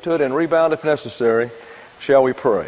priesthood and rebound if necessary. Shall we pray?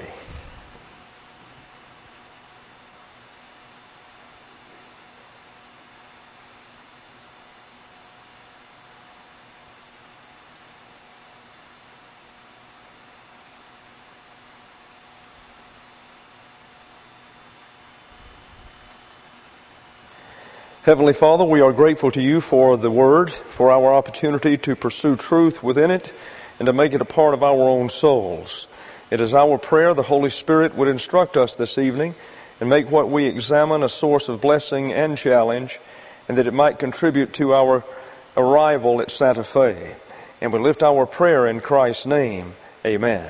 Heavenly Father, we are grateful to you for the Word, for our opportunity to pursue truth within it and to make it a part of our own souls. It is our prayer the Holy Spirit would instruct us this evening and make what we examine a source of blessing and challenge, and that it might contribute to our arrival at Santa Fe. And we lift our prayer in Christ's name. Amen.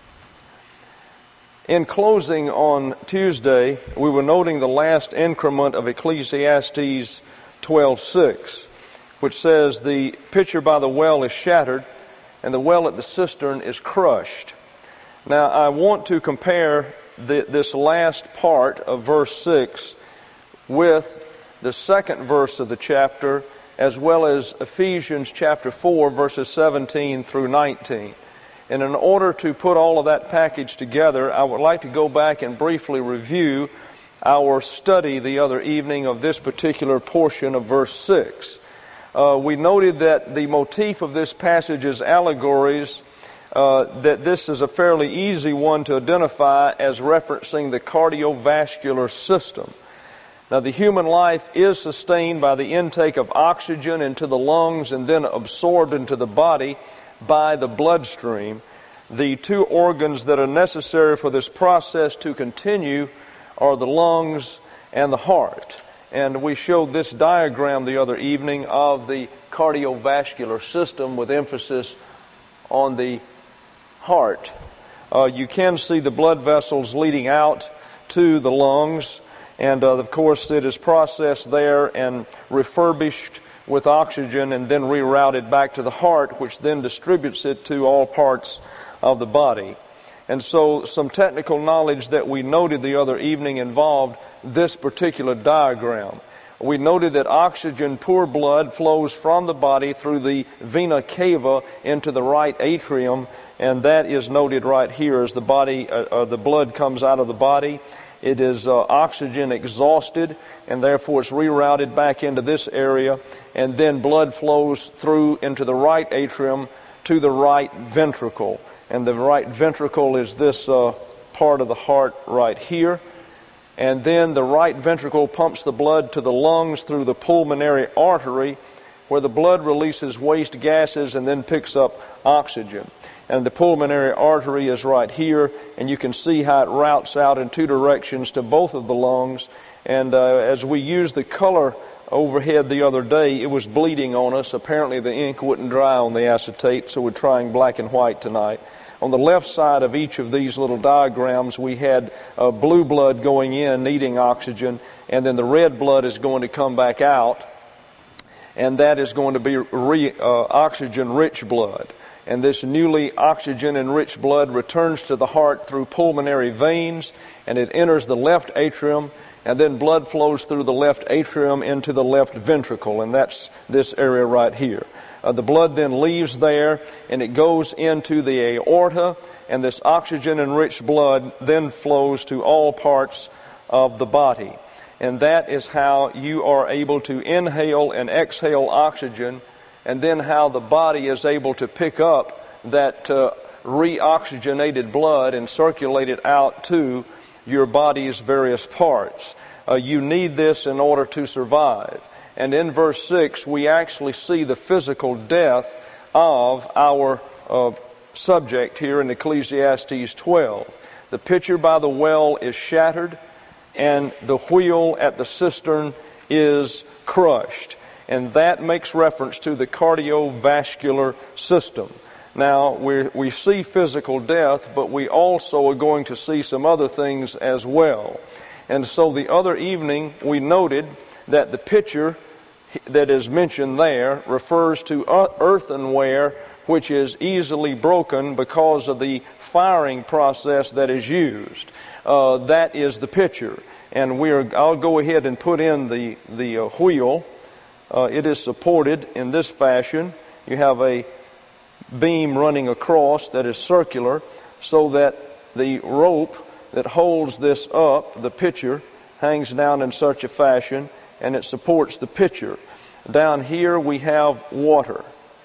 In closing on Tuesday, we were noting the last increment of Ecclesiastes 12:6, which says, "The pitcher by the well is shattered, and the well at the cistern is crushed." Now, I want to compare this last part of verse 6 with the second verse of the chapter, as well as Ephesians chapter 4, verses 17 through 19. And in order to put all of that package together, I would like to go back and briefly review our study the other evening of this particular portion of verse 6. We noted that the motif of this passage is allegories, that this is a fairly easy one to identify as referencing the cardiovascular system. Now, the human life is sustained by the intake of oxygen into the lungs and then absorbed into the body by the bloodstream. The two organs that are necessary for this process to continue are the lungs and the heart. And we showed this diagram the other evening of the cardiovascular system with emphasis on the heart. You can see the blood vessels leading out to the lungs, and of course it is processed there and refurbished with oxygen and then rerouted back to the heart, which then distributes it to all parts of the body. And so some technical knowledge that we noted the other evening involved this particular diagram. We noted that oxygen poor blood flows from the body through the vena cava into the right atrium, and that is noted right here as the blood comes out of the body. It is oxygen exhausted, and therefore it's rerouted back into this area, and then blood flows through into the right atrium to the right ventricle. And the right ventricle is this part of the heart right here. And then the right ventricle pumps the blood to the lungs through the pulmonary artery, where the blood releases waste gases and then picks up oxygen. And the pulmonary artery is right here, and you can see how it routes out in two directions to both of the lungs. And as we used the color overhead the other day, it was bleeding on us. Apparently the ink wouldn't dry on the acetate, so we're trying black and white tonight. On the left side of each of these little diagrams, we had blue blood going in, needing oxygen, and then the red blood is going to come back out, and that is going to be oxygen-rich blood. And this newly oxygen-enriched blood returns to the heart through pulmonary veins, and it enters the left atrium, and then blood flows through the left atrium into the left ventricle, and that's this area right here. The blood then leaves there, and it goes into the aorta, and this oxygen-enriched blood then flows to all parts of the body. And that is how you are able to inhale and exhale oxygen, and then how the body is able to pick up that re-oxygenated blood and circulate it out to your body's various parts. You need this in order to survive. And in verse 6, we actually see the physical death of our subject here in Ecclesiastes 12. The pitcher by the well is shattered, and the wheel at the cistern is crushed. And that makes reference to the cardiovascular system. Now, we see physical death, but we also are going to see some other things as well. And so the other evening, we noted that the pitcher that is mentioned there refers to earthenware, which is easily broken because of the firing process that is used. That is the pitcher. And I'll go ahead and put in the wheel. It is supported in this fashion. You have a beam running across that is circular, so that the rope that holds this up, the pitcher, hangs down in such a fashion, and it supports the pitcher. Down here we have water.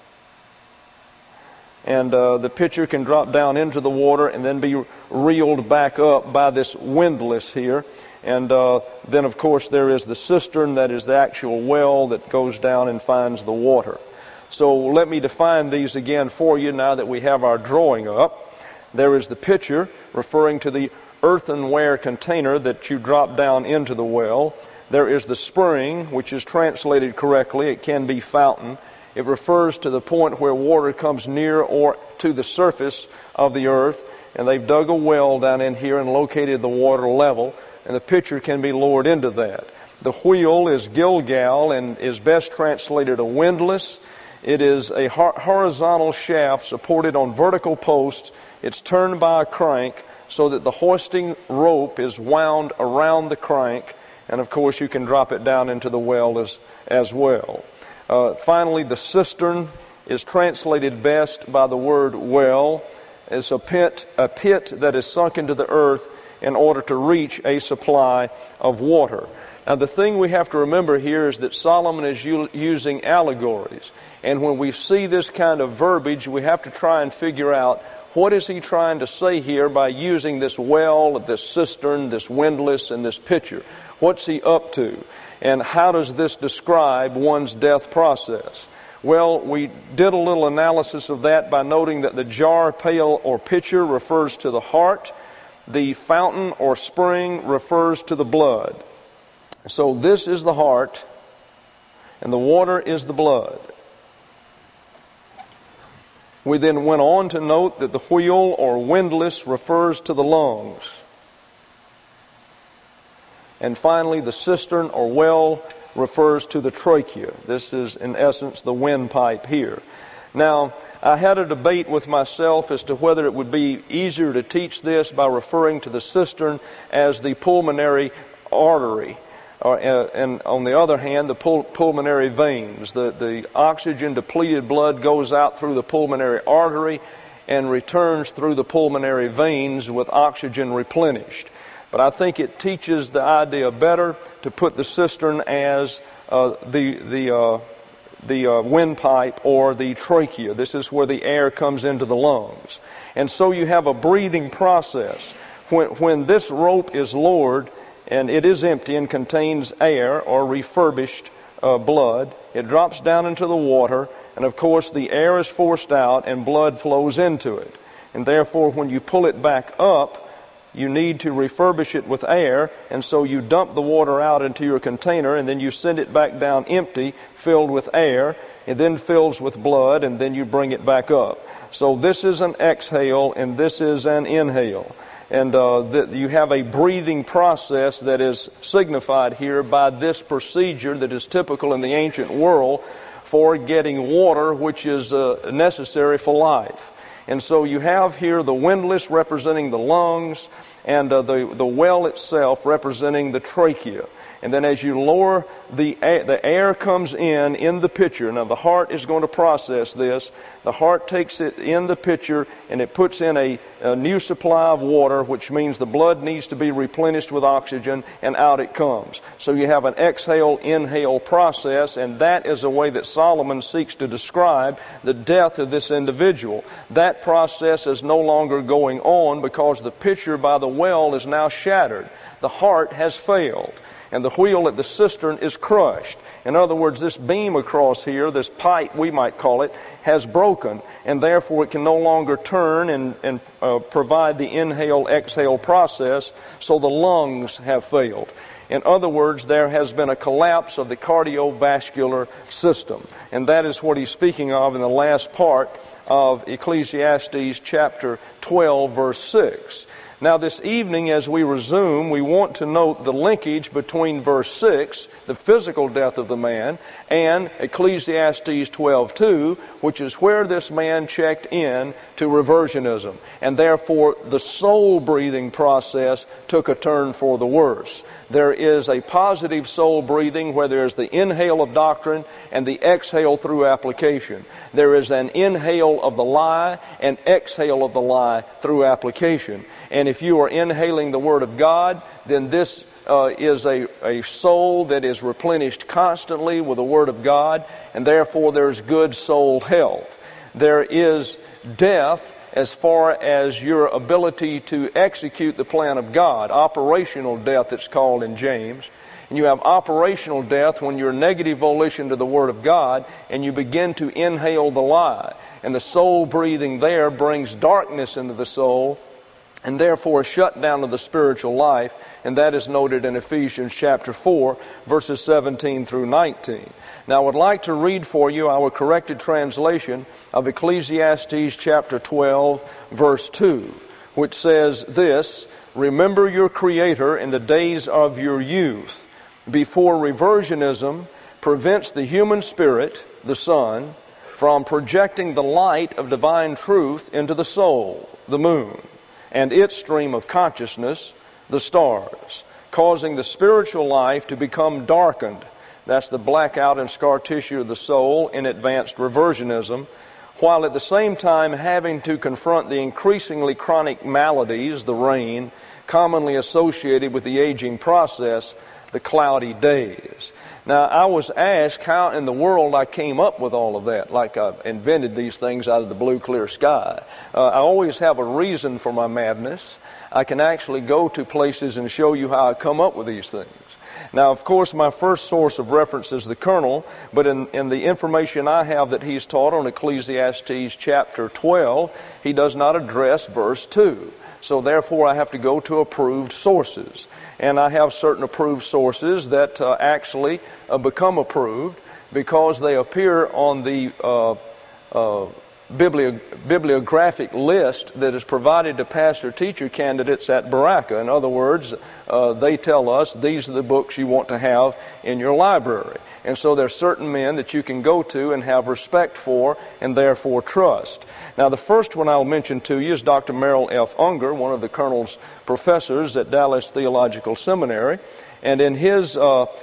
And the pitcher can drop down into the water and then be reeled back up by this windlass here. And then, of course, there is the cistern, that is the actual well that goes down and finds the water. So let me define these again for you now that we have our drawing up. There is the pitcher, referring to the earthenware container that you drop down into the well. There is the spring, which is translated correctly. It can be fountain. It refers to the point where water comes near or to the surface of the earth, and they've dug a well down in here and located the water level, and the pitcher can be lowered into that. The wheel is Gilgal and is best translated a windlass. It is a horizontal shaft supported on vertical posts. It's turned by a crank so that the hoisting rope is wound around the crank, and of course you can drop it down into the well as well. Finally, the cistern is translated best by the word well. It's a pit that is sunk into the earth in order to reach a supply of water. Now, the thing we have to remember here is that Solomon is using allegories. And when we see this kind of verbiage, we have to try and figure out what is he trying to say here by using this well, this cistern, this windlass, and this pitcher. What's he up to? And how does this describe one's death process? Well, we did a little analysis of that by noting that the jar, pail, or pitcher refers to the heart. The fountain or spring refers to the blood. So this is the heart, and the water is the blood. We then went on to note that the wheel or windlass refers to the lungs. And finally, the cistern or well refers to the trachea. This is, in essence, the windpipe here. Now, I had a debate with myself as to whether it would be easier to teach this by referring to the cistern as the pulmonary artery, and on the other hand, the pulmonary veins. The oxygen-depleted blood goes out through the pulmonary artery and returns through the pulmonary veins with oxygen replenished. But I think it teaches the idea better to put the cistern as the windpipe or the trachea. This is where the air comes into the lungs. And so you have a breathing process. When this rope is lowered and it is empty and contains air or refurbished blood, it drops down into the water, and of course the air is forced out and blood flows into it. And therefore when you pull it back up, you need to refurbish it with air, and so you dump the water out into your container, and then you send it back down empty, filled with air. It then fills with blood, and then you bring it back up. So this is an exhale, and this is an inhale. And you have a breathing process that is signified here by this procedure that is typical in the ancient world for getting water, which is necessary for life. And so you have here the windlass representing the lungs, and the well itself representing the trachea. And then as you lower the air comes in the pitcher. Now the heart is going to process this. The heart takes it in the pitcher and it puts in a new supply of water, which means the blood needs to be replenished with oxygen, and out it comes. So you have an exhale-inhale process, and that is a way that Solomon seeks to describe the death of this individual. That process is no longer going on because the pitcher by the well is now shattered. The heart has failed, and the wheel at the cistern is crushed. In other words, this beam across here, this pipe we might call it, has broken, and therefore it can no longer turn and provide the inhale-exhale process, so the lungs have failed. In other words, there has been a collapse of the cardiovascular system, and that is what he's speaking of in the last part of Ecclesiastes chapter 12, verse 6. Now this evening as we resume, we want to note the linkage between verse 6, the physical death of the man, and Ecclesiastes 12:2, which is where this man checked in to reversionism. And therefore the soul-breathing process took a turn for the worse. There is a positive soul breathing where there is the inhale of doctrine and the exhale through application. There is an inhale of the lie and exhale of the lie through application. And if you are inhaling the Word of God, then this is a soul that is replenished constantly with the Word of God, and therefore there's good soul health. There is death as far as your ability to execute the plan of God, operational death it's called in James. And you have operational death when you're negative volition to the Word of God and you begin to inhale the lie. And the soul breathing there brings darkness into the soul and therefore a shutdown of the spiritual life, and that is noted in Ephesians chapter 4, verses 17 through 19. Now I would like to read for you our corrected translation of Ecclesiastes chapter 12, verse 2, which says this: "Remember your Creator in the days of your youth, before reversionism prevents the human spirit, the sun, from projecting the light of divine truth into the soul, the moon, and its stream of consciousness, the stars, causing the spiritual life to become darkened." That's the blackout and scar tissue of the soul in advanced reversionism, while at the same time having to confront the increasingly chronic maladies, the rain, commonly associated with the aging process, the cloudy days. Now, I was asked how in the world I came up with all of that, like I invented these things out of the blue, clear sky. I always have a reason for my madness. I can actually go to places and show you how I come up with these things. Now, of course, my first source of reference is the Colonel, but in the information I have that he's taught on Ecclesiastes chapter 12, he does not address verse 2. So therefore, I have to go to approved sources. And I have certain approved sources that actually become approved because they appear on the bibliographic list that is provided to pastor-teacher candidates at Baraka. In other words, they tell us these are the books you want to have in your library. And so there are certain men that you can go to and have respect for and therefore trust. Now, the first one I'll mention to you is Dr. Merrill F. Unger, one of the Colonel's professors at Dallas Theological Seminary. And in his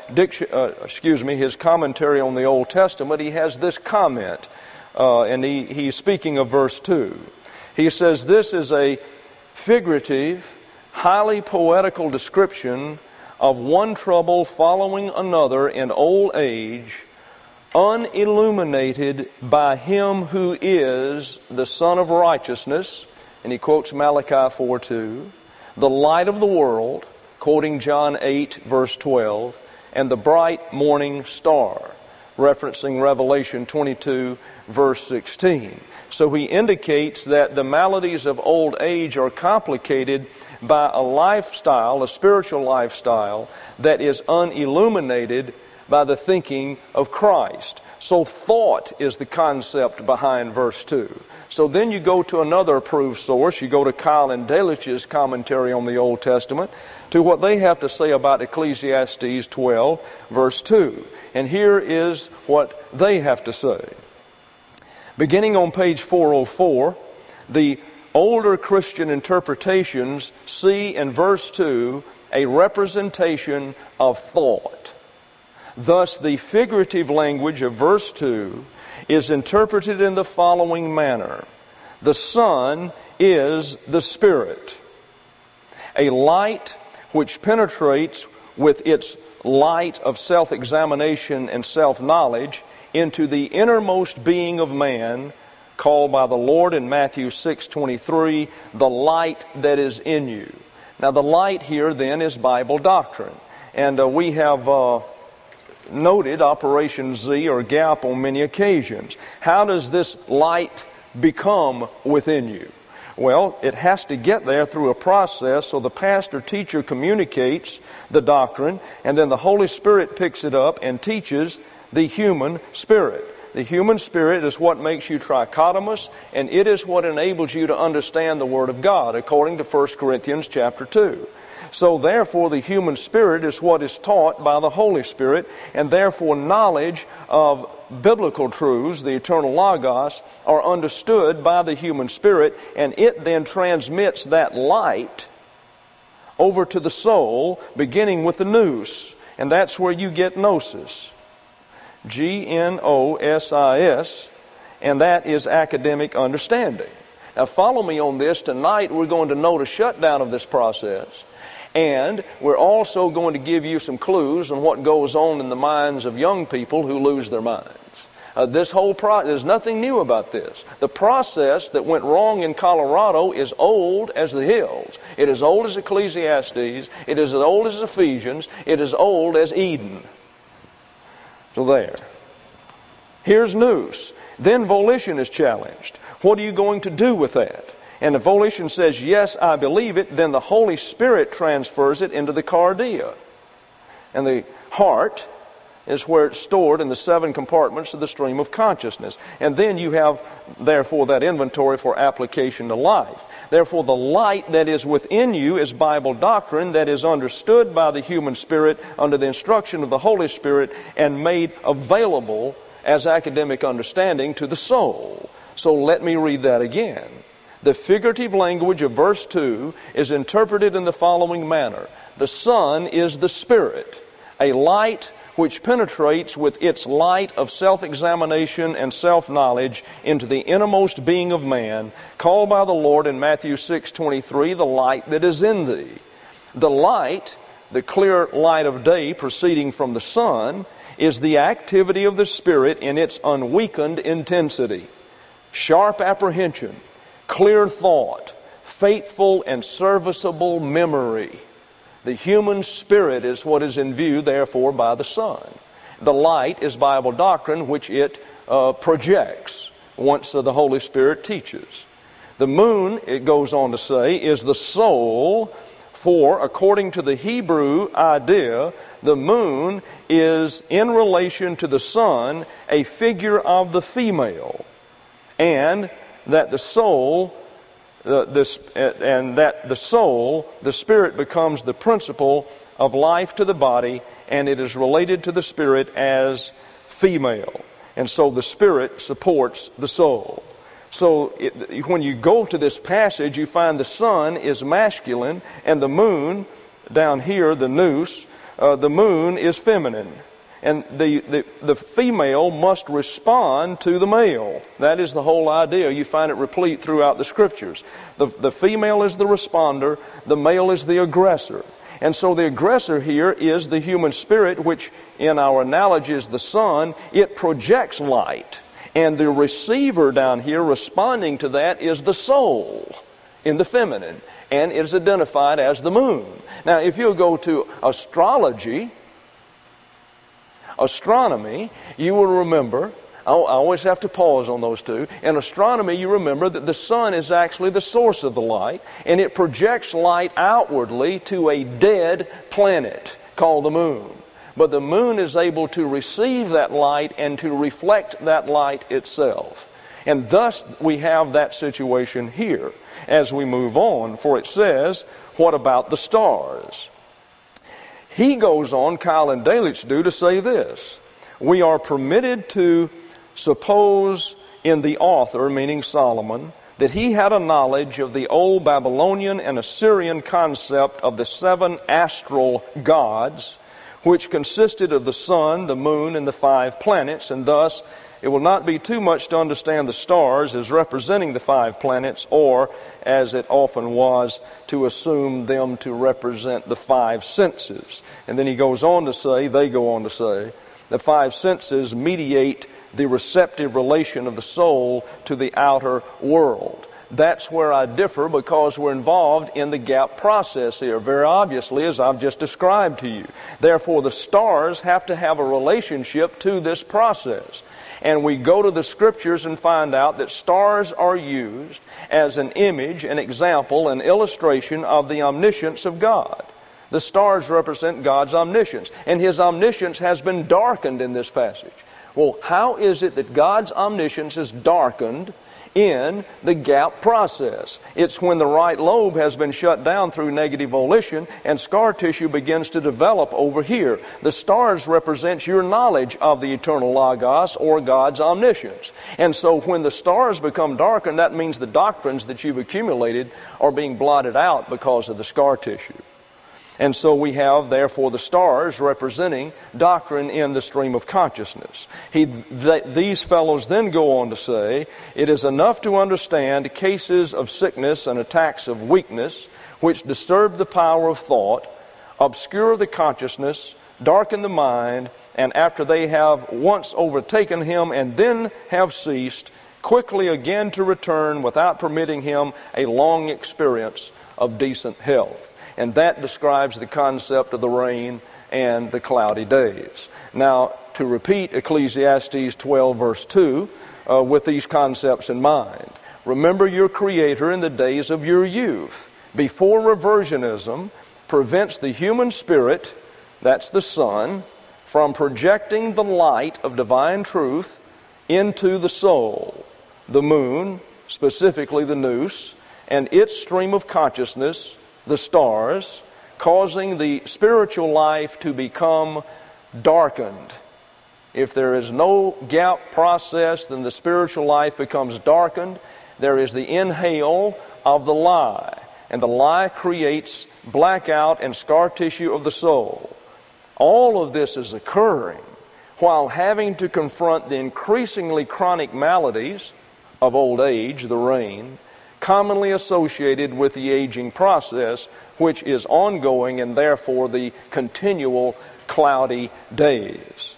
his commentary on the Old Testament, he has this comment. And he's speaking of verse 2. He says, "This is a figurative, highly poetical description of one trouble following another in old age, unilluminated by Him who is the Son of Righteousness," and he quotes Malachi 4:2, "the light of the world," quoting John 8, verse 12, "and the bright morning star," referencing Revelation 22, verse 16. So he indicates that the maladies of old age are complicated by a lifestyle, a spiritual lifestyle, that is unilluminated by the thinking of Christ. So thought is the concept behind verse 2. So then you go to another approved source, you go to Kyle and Delitzsch's commentary on the Old Testament, to what they have to say about Ecclesiastes 12, verse 2. And here is what they have to say. Beginning on page 404, the older Christian interpretations see in verse 2 a representation of thought. Thus, the figurative language of verse 2 is interpreted in the following manner. The Son is the Spirit, a light which penetrates with its light of self-examination and self-knowledge into the innermost being of man, called by the Lord in Matthew 6:23, the light that is in you. Now the light here then is Bible doctrine. And we have noted Operation Z or GAP on many occasions. How does this light become within you? Well, it has to get there through a process, so the pastor-teacher communicates the doctrine, and then the Holy Spirit picks it up and teaches the human spirit. the human spirit is what makes you trichotomous, and it is what enables you to understand the Word of God, according to 1 Corinthians chapter 2. So therefore, the human spirit is what is taught by the Holy Spirit, and therefore knowledge of biblical truths, the eternal Logos, are understood by the human spirit, and it then transmits that light over to the soul, beginning with the nous. And that's where you get gnosis. Gnosis, and that is academic understanding. Now follow me on this. Tonight we're going to note a shutdown of this process. And we're also going to give you some clues on what goes on in the minds of young people who lose their minds. This whole there's nothing new about this. The process that went wrong in Colorado is old as the hills. It is old as Ecclesiastes. It is as old as Ephesians. It is old as Eden. So there. Here's nous. Then volition is challenged. What are you going to do with that? And if volition says, yes, I believe it, then the Holy Spirit transfers it into the cardia. And the heart is where it's stored in the 7 compartments of the stream of consciousness. And then you have, therefore, that inventory for application to life. Therefore, the light that is within you is Bible doctrine that is understood by the human spirit under the instruction of the Holy Spirit and made available as academic understanding to the soul. So let me read that again. The figurative language of verse 2 is interpreted in the following manner. The Son is the Spirit, a light which penetrates with its light of self-examination and self-knowledge into the innermost being of man, called by the Lord in Matthew 6:23, the light that is in thee. The light, the clear light of day proceeding from the sun, is the activity of the Spirit in its unweakened intensity, sharp apprehension, clear thought, faithful and serviceable memory. The human spirit is what is in view, therefore, by the sun. The light is Bible doctrine, which it projects once the Holy Spirit teaches. The moon, it goes on to say, is the soul, for according to the Hebrew idea, the moon is in relation to the sun a figure of the female, and that the soul, the spirit becomes the principle of life to the body, and it is related to the spirit as female. And so the spirit supports the soul. So when you go to this passage, you find the sun is masculine, and the moon, down here, the nous, the moon is feminine. And the female must respond to the male. That is the whole idea. You find it replete throughout the Scriptures. The female is the responder. The male is the aggressor. And so the aggressor here is the human spirit, which in our analogy is the sun. It projects light. And the receiver down here responding to that is the soul in the feminine. And it is identified as the moon. Now, if you go to astronomy, you will remember, I always have to pause on those two. In astronomy, you remember that the sun is actually the source of the light, and it projects light outwardly to a dead planet called the moon. But the moon is able to receive that light and to reflect that light itself. And thus we have that situation here as we move on. For it says, what about the stars? He goes on, Kyle and Delitzsch do, to say this. We are permitted to suppose in the author, meaning Solomon, that he had a knowledge of the old Babylonian and Assyrian concept of the 7 astral gods, which consisted of the sun, the moon, and the 5 planets, and thus it will not be too much to understand the stars as representing the 5 planets, or, as it often was, to assume them to represent the 5 senses. And then he goes on to say, they go on to say, the 5 senses mediate the receptive relation of the soul to the outer world. That's where I differ, because we're involved in the gap process here, very obviously, as I've just described to you. Therefore, the stars have to have a relationship to this process. And we go to the Scriptures and find out that stars are used as an image, an example, an illustration of the omniscience of God. The stars represent God's omniscience, and His omniscience has been darkened in this passage. Well, how is it that God's omniscience is darkened in the gap process? It's when the right lobe has been shut down through negative volition and scar tissue begins to develop over here. The stars represent your knowledge of the eternal Logos or God's omniscience. And so when the stars become darkened, that means the doctrines that you've accumulated are being blotted out because of the scar tissue. And so we have, therefore, the stars representing doctrine in the stream of consciousness. These fellows then go on to say, it is enough to understand cases of sickness and attacks of weakness which disturb the power of thought, obscure the consciousness, darken the mind, and after they have once overtaken him and then have ceased, quickly again to return without permitting him a long experience of decent health. And that describes the concept of the rain and the cloudy days. Now, to repeat Ecclesiastes 12 verse 2 with these concepts in mind. Remember your Creator in the days of your youth, before reversionism prevents the human spirit, that's the sun, from projecting the light of divine truth into the soul, the moon, specifically the nous, and its stream of consciousness, the stars, causing the spiritual life to become darkened. If there is no gap process, then the spiritual life becomes darkened. There is the inhale of the lie, and the lie creates blackout and scar tissue of the soul. All of this is occurring while having to confront the increasingly chronic maladies of old age, the rain, commonly associated with the aging process, which is ongoing and therefore the continual cloudy days.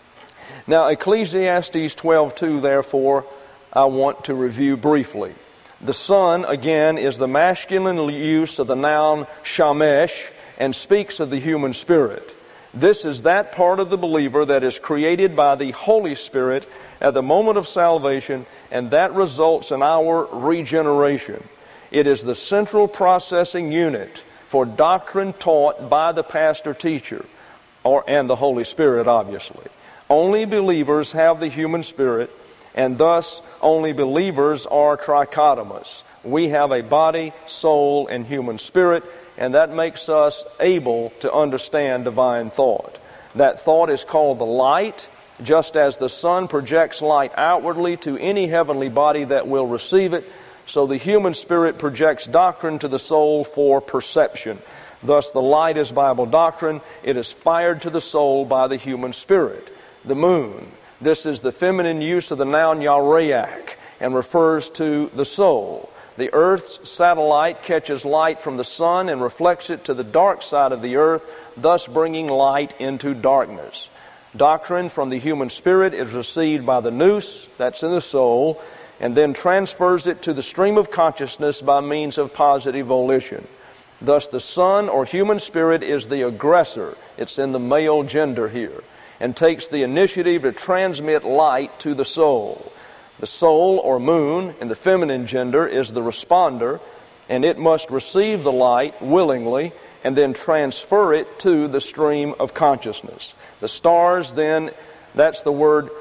Now, Ecclesiastes 12:2, therefore, I want to review briefly. The sun, again, is the masculine use of the noun shamesh and speaks of the human spirit. This is that part of the believer that is created by the Holy Spirit at the moment of salvation, and that results in our regeneration. It is the central processing unit for doctrine taught by the pastor-teacher, and the Holy Spirit, obviously. Only believers have the human spirit, and thus only believers are trichotomous. We have a body, soul, and human spirit, and that makes us able to understand divine thought. That thought is called the light, just as the sun projects light outwardly to any heavenly body that will receive it, so the human spirit projects doctrine to the soul for perception. Thus the light is Bible doctrine. It is fired to the soul by the human spirit. The moon, this is the feminine use of the noun yareach and refers to the soul. The earth's satellite catches light from the sun and reflects it to the dark side of the earth, thus bringing light into darkness. Doctrine from the human spirit is received by the nous, that's in the soul, and then transfers it to the stream of consciousness by means of positive volition. Thus the sun or human spirit is the aggressor, it's in the male gender here, and takes the initiative to transmit light to the soul. The soul or moon in the feminine gender is the responder, and it must receive the light willingly and then transfer it to the stream of consciousness. The stars then, that's the word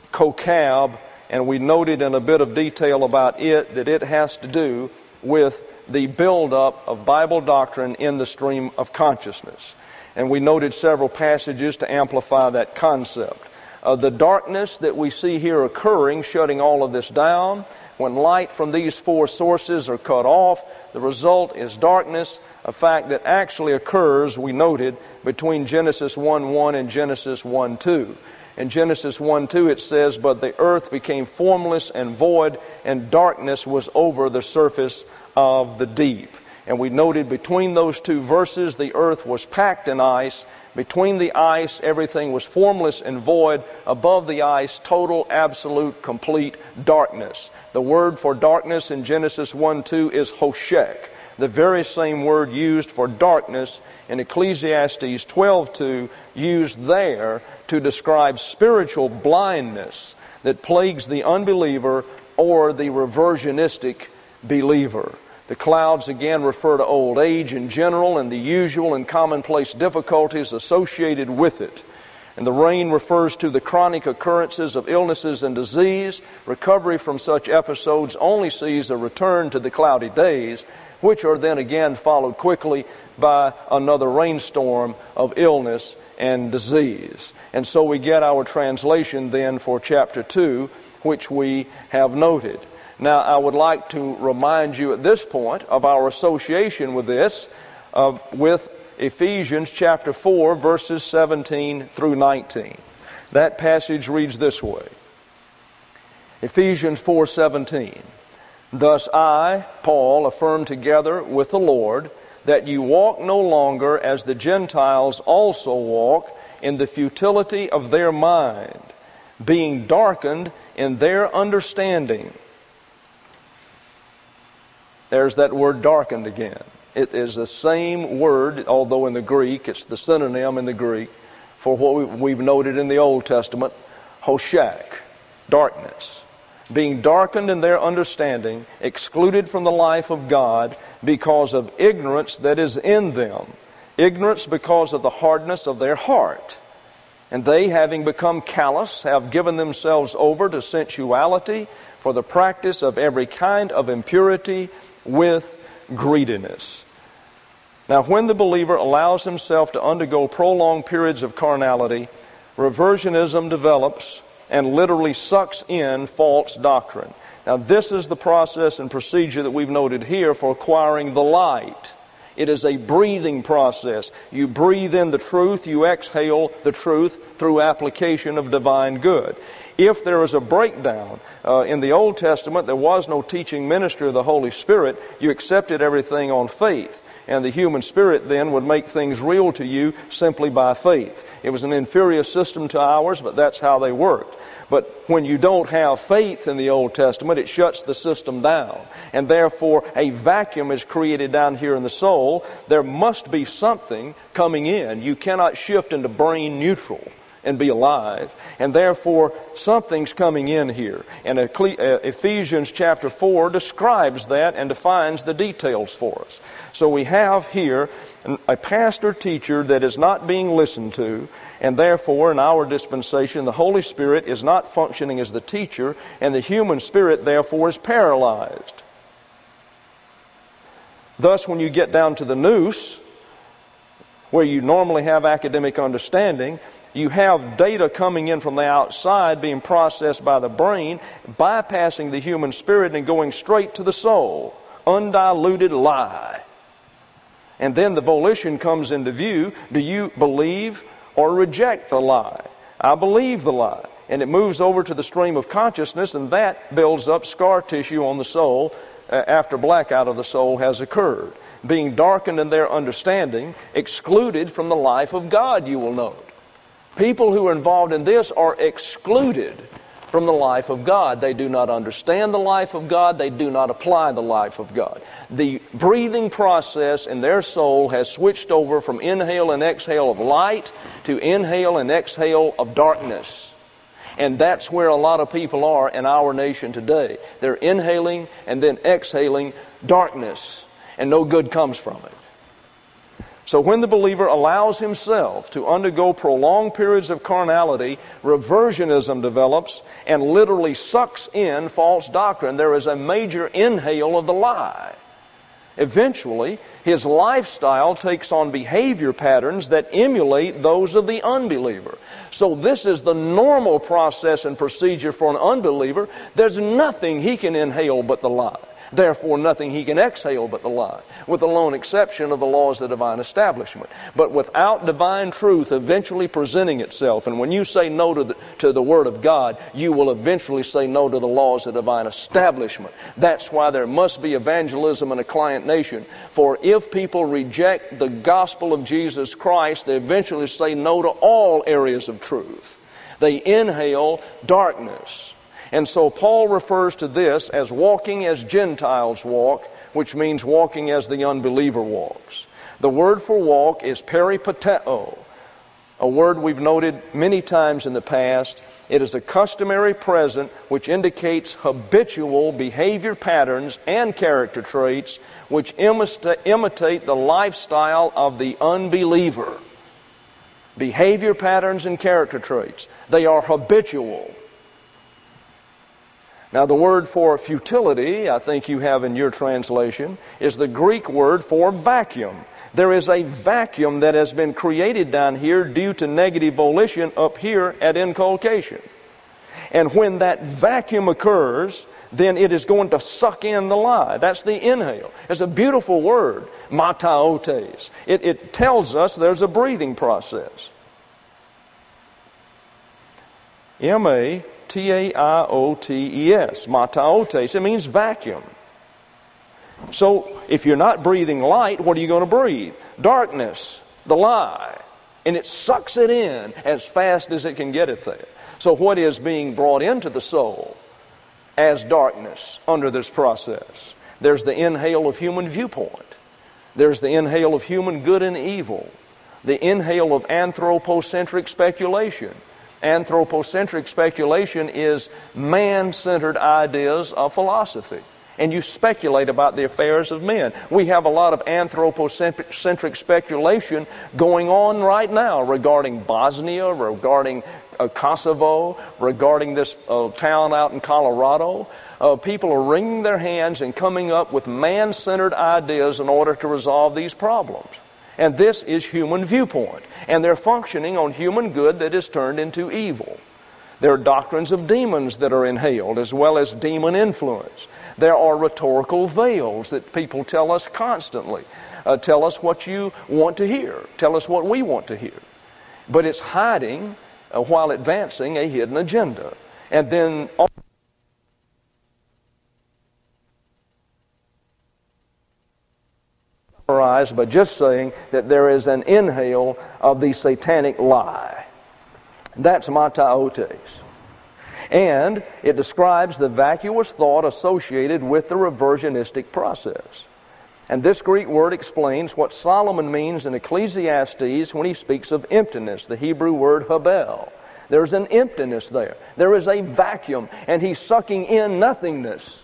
kokab, and we noted in a bit of detail about it that it has to do with the buildup of Bible doctrine in the stream of consciousness. And we noted several passages to amplify that concept. The darkness that we see here occurring, shutting all of this down, when light from these four sources are cut off, the result is darkness, a fact that actually occurs, we noted, between Genesis 1:1 and Genesis 1:2. In Genesis 1:2 it says, "But the earth became formless and void, and darkness was over the surface of the deep." And we noted between those two verses, the earth was packed in ice. Between the ice, everything was formless and void. Above the ice, total, absolute, complete darkness. The word for darkness in Genesis 1:2 is hoshek, the very same word used for darkness in Ecclesiastes 12:2, used there to describe spiritual blindness that plagues the unbeliever or the reversionistic believer. The clouds again refer to old age in general and the usual and commonplace difficulties associated with it. And the rain refers to the chronic occurrences of illnesses and disease. Recovery from such episodes only sees a return to the cloudy days, which are then again followed quickly by another rainstorm of illness and disease. And so we get our translation then for chapter 2, which we have noted. Now, I would like to remind you at this point of our association with this, with Ephesians chapter 4, verses 17 through 19. That passage reads this way. Ephesians 4:17. Thus I, Paul, affirm together with the Lord that you walk no longer as the Gentiles also walk in the futility of their mind, being darkened in their understanding. There's that word darkened again. It is the same word, although in the Greek, it's the synonym in the Greek for what we've noted in the Old Testament, hoshak, darkness. Being darkened in their understanding, excluded from the life of God because of ignorance that is in them. Ignorance because of the hardness of their heart. And they, having become callous, have given themselves over to sensuality for the practice of every kind of impurity with greediness. Now, when the believer allows himself to undergo prolonged periods of carnality, reversionism develops and literally sucks in false doctrine. Now, this is the process and procedure that we've noted here for acquiring the light. It is a breathing process. You breathe in the truth, you exhale the truth through application of divine good. If there is a breakdown in the Old Testament, there was no teaching ministry of the Holy Spirit. You accepted everything on faith. And the human spirit then would make things real to you simply by faith. It was an inferior system to ours, but that's how they worked. But when you don't have faith in the Old Testament, it shuts the system down. And therefore, a vacuum is created down here in the soul. There must be something coming in. You cannot shift into brain neutral and be alive. And therefore, something's coming in here. And Ephesians chapter 4 describes that and defines the details for us. So we have here a pastor-teacher that is not being listened to, and therefore, in our dispensation, the Holy Spirit is not functioning as the teacher, and the human spirit, therefore, is paralyzed. Thus, when you get down to the nous, where you normally have academic understanding, you have data coming in from the outside being processed by the brain, bypassing the human spirit and going straight to the soul. Undiluted lie. And then the volition comes into view. Do you believe or reject the lie? I believe the lie. And it moves over to the stream of consciousness, and that builds up scar tissue on the soul after blackout of the soul has occurred. Being darkened in their understanding, excluded from the life of God, you will note. People who are involved in this are excluded from the life of God. They do not understand the life of God. They do not apply the life of God. The breathing process in their soul has switched over from inhale and exhale of light to inhale and exhale of darkness. And that's where a lot of people are in our nation today. They're inhaling and then exhaling darkness, and no good comes from it. So when the believer allows himself to undergo prolonged periods of carnality, reversionism develops and literally sucks in false doctrine. There is a major inhale of the lie. Eventually, his lifestyle takes on behavior patterns that emulate those of the unbeliever. So this is the normal process and procedure for an unbeliever. There's nothing he can inhale but the lie. Therefore, nothing he can exhale but the lie, with the lone exception of the laws of divine establishment. But without divine truth eventually presenting itself, and when you say no to the Word of God, you will eventually say no to the laws of divine establishment. That's why there must be evangelism in a client nation. For if people reject the gospel of Jesus Christ, they eventually say no to all areas of truth. They inhale darkness. And so Paul refers to this as walking as Gentiles walk, which means walking as the unbeliever walks. The word for walk is peripateo, a word we've noted many times in the past. It is a customary present which indicates habitual behavior patterns and character traits which imitate the lifestyle of the unbeliever. behavior patterns and character traits. They are habitual. Now, the word for futility, I think you have in your translation, is the Greek word for vacuum. There is a vacuum that has been created down here due to negative volition up here at inculcation. And when that vacuum occurs, then it is going to suck in the lie. That's the inhale. It's a beautiful word, mataotes. It tells us there's a breathing process. M-A-T-A-I-O-T-E-S, mataotes. It means vacuum. So if you're not breathing light, what are you going to breathe? Darkness, the lie. And it sucks it in as fast as it can get it there. So what is being brought into the soul as darkness under this process? There's the inhale of human viewpoint. There's the inhale of human good and evil. The inhale of anthropocentric speculation. Anthropocentric speculation is man-centered ideas of philosophy. And you speculate about the affairs of men. We have a lot of anthropocentric speculation going on right now regarding Bosnia, regarding Kosovo, regarding this town out in Colorado. People are wringing their hands and coming up with man-centered ideas in order to resolve these problems. And this is human viewpoint. And they're functioning on human good that is turned into evil. There are doctrines of demons that are inhaled, as well as demon influence. There are rhetorical veils that people tell us constantly. Tell us what you want to hear. Tell us what we want to hear. But it's hiding while advancing a hidden agenda. And then summarize by just saying that there is an inhale of the satanic lie. That's mataotes. And it describes the vacuous thought associated with the reversionistic process. And this Greek word explains what Solomon means in Ecclesiastes when he speaks of emptiness, the Hebrew word habel. There's an emptiness there. There is a vacuum, and he's sucking in nothingness.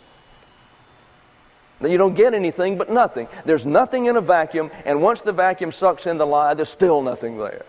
You don't get anything but nothing. There's nothing in a vacuum, and once the vacuum sucks in the lie, there's still nothing there.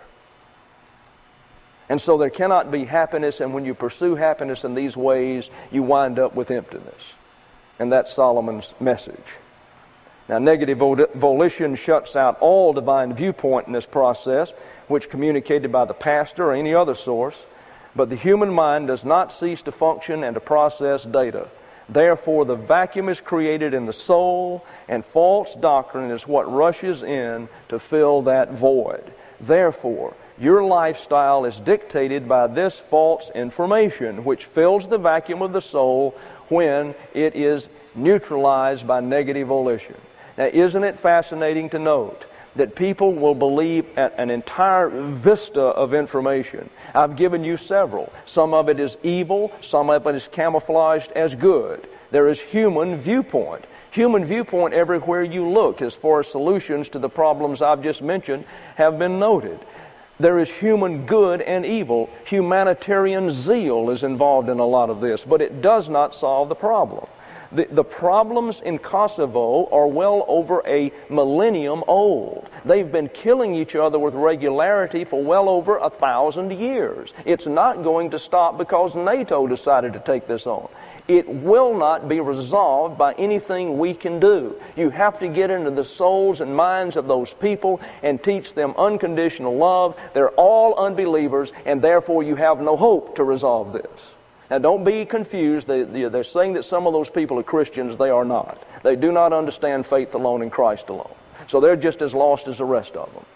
And so there cannot be happiness, and when you pursue happiness in these ways, you wind up with emptiness. And that's Solomon's message. Now, negative volition shuts out all divine viewpoint in this process, which communicated by the pastor or any other source. But the human mind does not cease to function and to process data. Therefore, the vacuum is created in the soul, and false doctrine is what rushes in to fill that void. Therefore, your lifestyle is dictated by this false information, which fills the vacuum of the soul when it is neutralized by negative volition. Now, isn't it fascinating to note that people will believe an entire vista of information? I've given you several. Some of it is evil, some of it is camouflaged as good. There is human viewpoint. Human viewpoint everywhere you look as far as solutions to the problems I've just mentioned have been noted. There is human good and evil. Humanitarian zeal is involved in a lot of this, but it does not solve the problem. The problems in Kosovo are well over a millennium old. They've been killing each other with regularity for well over 1,000 years. It's not going to stop because NATO decided to take this on. It will not be resolved by anything we can do. You have to get into the souls and minds of those people and teach them unconditional love. They're all unbelievers, and therefore you have no hope to resolve this. Now, don't be confused. They're saying that some of those people are Christians. They are not. They do not understand faith alone in Christ alone. So they're just as lost as the rest of them.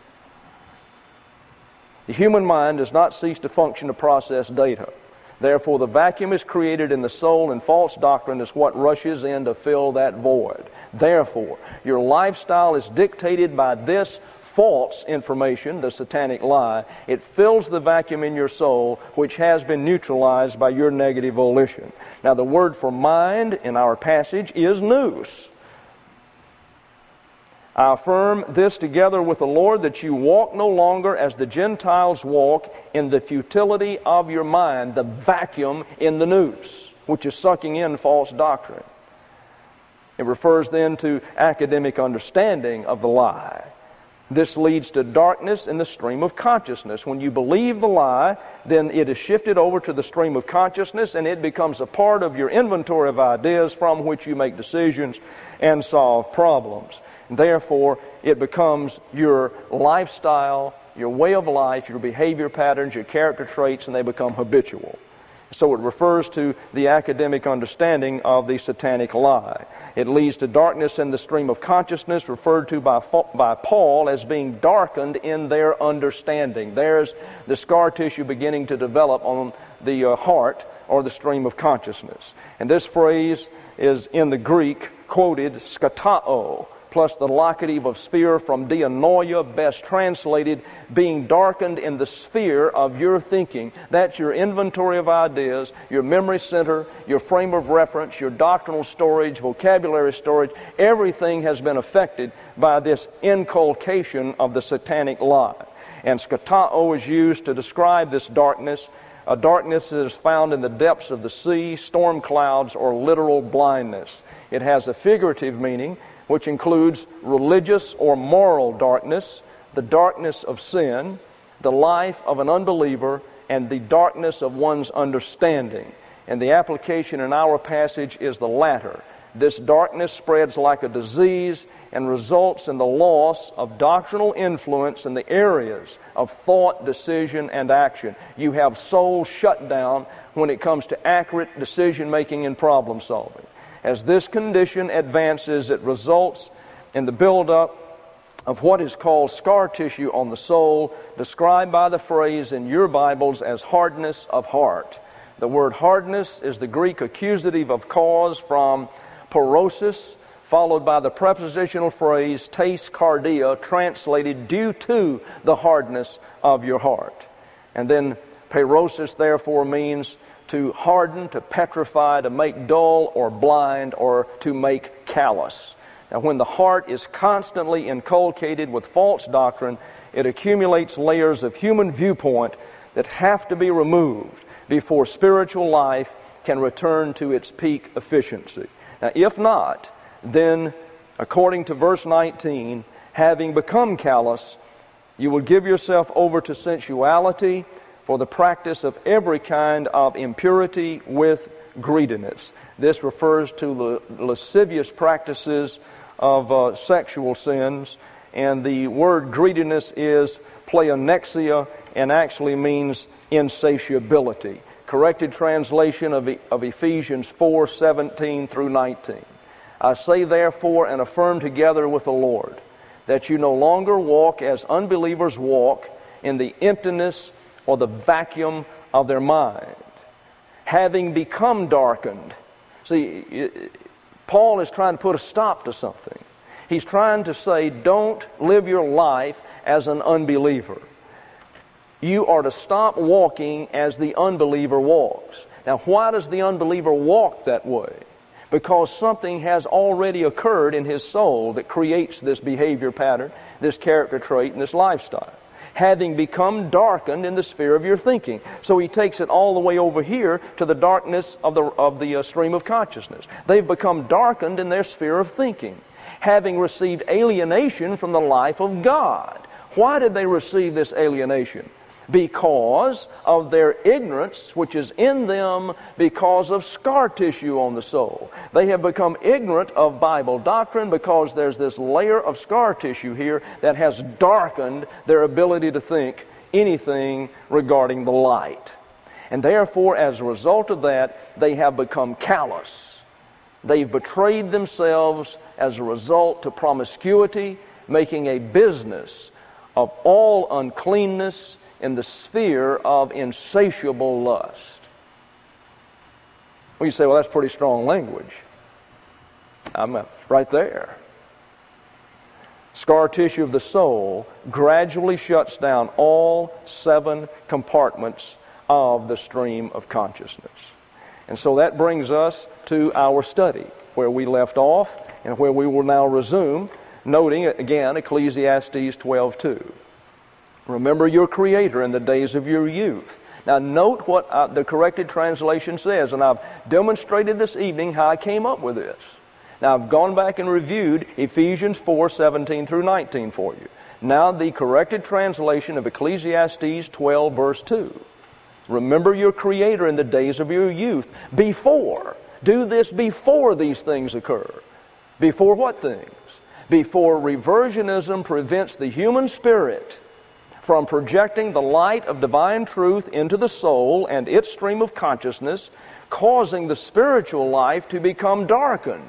The human mind does not cease to function to process data. Therefore, the vacuum is created in the soul, and false doctrine is what rushes in to fill that void. Therefore, your lifestyle is dictated by this false information, the satanic lie. It fills the vacuum in your soul, which has been neutralized by your negative volition. Now, the word for mind in our passage is nous. I affirm this together with the Lord, that you walk no longer as the Gentiles walk, in the futility of your mind, the vacuum in the nous, which is sucking in false doctrine. It refers then to academic understanding of the lie. This leads to darkness in the stream of consciousness. When you believe the lie, then it is shifted over to the stream of consciousness, and it becomes a part of your inventory of ideas from which you make decisions and solve problems. Therefore, it becomes your lifestyle, your way of life, your behavior patterns, your character traits, and they become habitual. So it refers to the academic understanding of the satanic lie. It leads to darkness in the stream of consciousness, referred to by Paul as being darkened in their understanding. There's the scar tissue beginning to develop on the heart or the stream of consciousness. And this phrase is in the Greek quoted skatao, plus the locative of sphere from dianoia, best translated, being darkened in the sphere of your thinking. That's your inventory of ideas, your memory center, your frame of reference, your doctrinal storage, vocabulary storage. Everything has been affected by this inculcation of the satanic lie. And skatao is used to describe this darkness, a darkness that is found in the depths of the sea, storm clouds, or literal blindness. It has a figurative meaning, which includes religious or moral darkness, the darkness of sin, the life of an unbeliever, and the darkness of one's understanding. And the application in our passage is the latter. This darkness spreads like a disease and results in the loss of doctrinal influence in the areas of thought, decision, and action. You have soul shut down when it comes to accurate decision-making and problem-solving. As this condition advances, it results in the buildup of what is called scar tissue on the soul, described by the phrase in your Bibles as hardness of heart. The word hardness is the Greek accusative of cause from porosis, followed by the prepositional phrase tes cardia, translated due to the hardness of your heart. And then porosis therefore means to harden, to petrify, to make dull or blind, or to make callous. Now, when the heart is constantly inculcated with false doctrine, it accumulates layers of human viewpoint that have to be removed before spiritual life can return to its peak efficiency. Now, if not, then, according to verse 19, having become callous, you will give yourself over to sensuality, for the practice of every kind of impurity with greediness. This refers to the lascivious practices of sexual sins, and the word greediness is pleonexia and actually means insatiability. Corrected translation of Ephesians 4:17 through 19. I say therefore and affirm together with the Lord that you no longer walk as unbelievers walk in the emptiness or the vacuum of their mind, having become darkened. See, Paul is trying to put a stop to something. He's trying to say, don't live your life as an unbeliever. You are to stop walking as the unbeliever walks. Now, why does the unbeliever walk that way? Because something has already occurred in his soul that creates this behavior pattern, this character trait, and this lifestyle. Having become darkened in the sphere of your thinking. So he takes it all the way over here to the darkness of the stream of consciousness. They've become darkened in their sphere of thinking, having received alienation from the life of God. Why did they receive this alienation? Because of their ignorance, which is in them because of scar tissue on the soul. They have become ignorant of Bible doctrine because there's this layer of scar tissue here that has darkened their ability to think anything regarding the light. And therefore, as a result of that, they have become callous. They've betrayed themselves as a result to promiscuity, making a business of all uncleanness in the sphere of insatiable lust. Well, you say, well, that's pretty strong language. I'm right there. Scar tissue of the soul gradually shuts down all 7 compartments of the stream of consciousness. And so that brings us to our study, where we left off and where we will now resume, noting again Ecclesiastes 12:2. Remember your Creator in the days of your youth. Now note what the corrected translation says, and I've demonstrated this evening how I came up with this. Now I've gone back and reviewed Ephesians 4:17 through 19 for you. Now the corrected translation of Ecclesiastes 12 verse 2. Remember your Creator in the days of your youth. Before. Do this before these things occur. Before what things? Before reversionism prevents the human spirit from projecting the light of divine truth into the soul and its stream of consciousness, causing the spiritual life to become darkened.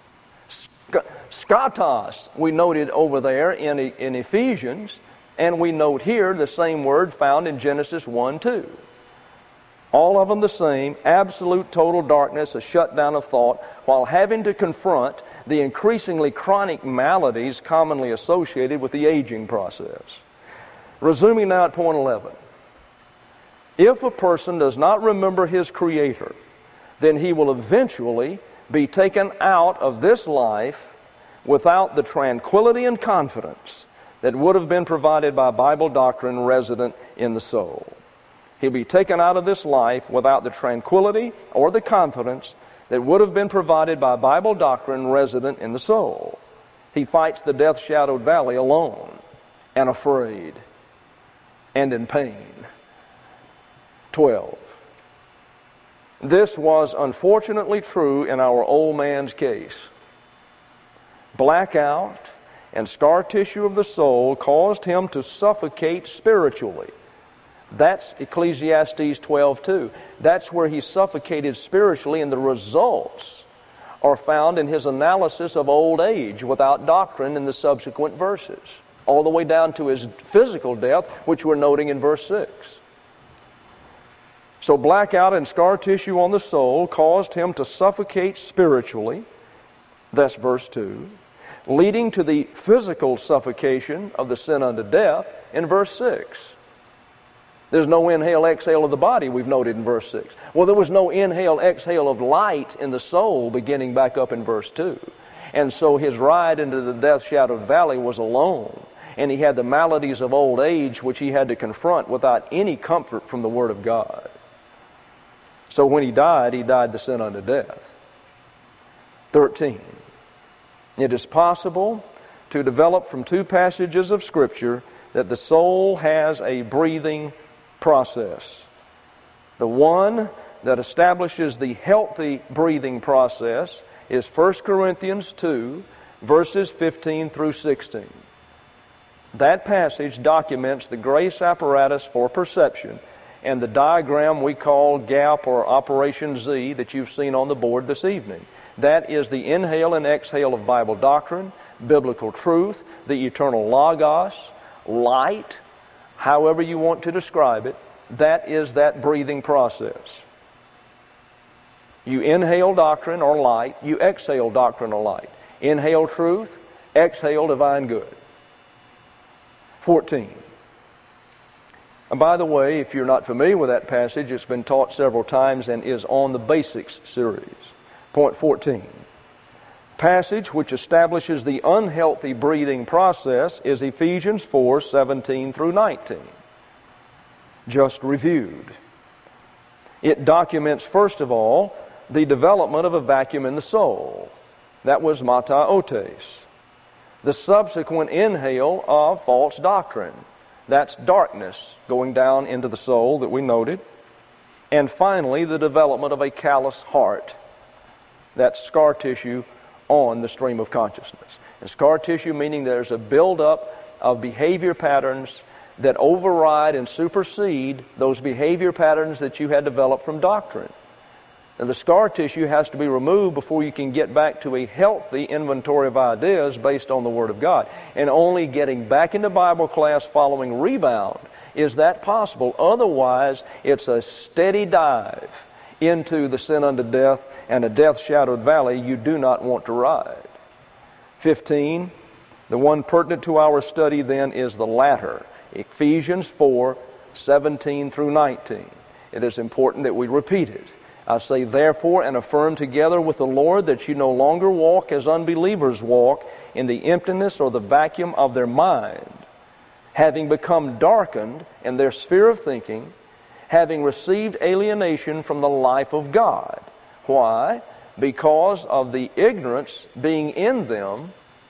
Skatos, we noted over there in Ephesians, and we note here the same word found in Genesis 1:2. All of them the same, absolute total darkness, a shutdown of thought, while having to confront the increasingly chronic maladies commonly associated with the aging process. Resuming now at point 11. If a person does not remember his Creator, then he will eventually be taken out of this life without the tranquility and confidence that would have been provided by Bible doctrine resident in the soul. He'll be taken out of this life without the tranquility or the confidence that would have been provided by Bible doctrine resident in the soul. He fights the death-shadowed valley alone and afraid and in pain. 12. This was unfortunately true in our old man's case. Blackout and scar tissue of the soul caused him to suffocate spiritually. That's Ecclesiastes 12:2. That's where he suffocated spiritually, and the results are found in his analysis of old age without doctrine in the subsequent verses, all the way down to his physical death, which we're noting in verse 6. So blackout and scar tissue on the soul caused him to suffocate spiritually. That's verse 2. Leading to the physical suffocation of the sin unto death in verse 6. There's no inhale, exhale of the body, we've noted in verse 6. Well, there was no inhale, exhale of light in the soul beginning back up in verse 2. And so his ride into the death-shadowed valley was alone. And he had the maladies of old age which he had to confront without any comfort from the Word of God. So when he died the sin unto death. 13. It is possible to develop from two passages of Scripture that the soul has a breathing process. The one that establishes the healthy breathing process is 1 Corinthians 2, verses 15 through 16. That passage documents the grace apparatus for perception and the diagram we call GAP or Operation Z that you've seen on the board this evening. That is the inhale and exhale of Bible doctrine, biblical truth, the eternal Logos, light, however you want to describe it. That is that breathing process. You inhale doctrine or light, you exhale doctrine or light. Inhale truth, exhale divine good. 14. And by the way, if you're not familiar with that passage, it's been taught several times and is on the Basics series. Point 14. Passage which establishes the unhealthy breathing process is Ephesians 4, 17 through 19. Just reviewed. It documents, first of all, the development of a vacuum in the soul. That was mata otes. The subsequent inhale of false doctrine. That's darkness going down into the soul that we noted. And finally, the development of a callous heart. That's scar tissue on the stream of consciousness. And scar tissue meaning there's a buildup of behavior patterns that override and supersede those behavior patterns that you had developed from doctrine. And the scar tissue has to be removed before you can get back to a healthy inventory of ideas based on the Word of God. And only getting back into Bible class following rebound is that possible. Otherwise, it's a steady dive into the sin unto death and a death-shadowed valley you do not want to ride. 15, the one pertinent to our study then is the latter. Ephesians 4, 17 through 19. It is important that we repeat it. I say, therefore, and affirm together with the Lord that you no longer walk as unbelievers walk in the emptiness or the vacuum of their mind, having become darkened in their sphere of thinking, having received alienation from the life of God. Why? Because of the ignorance being in them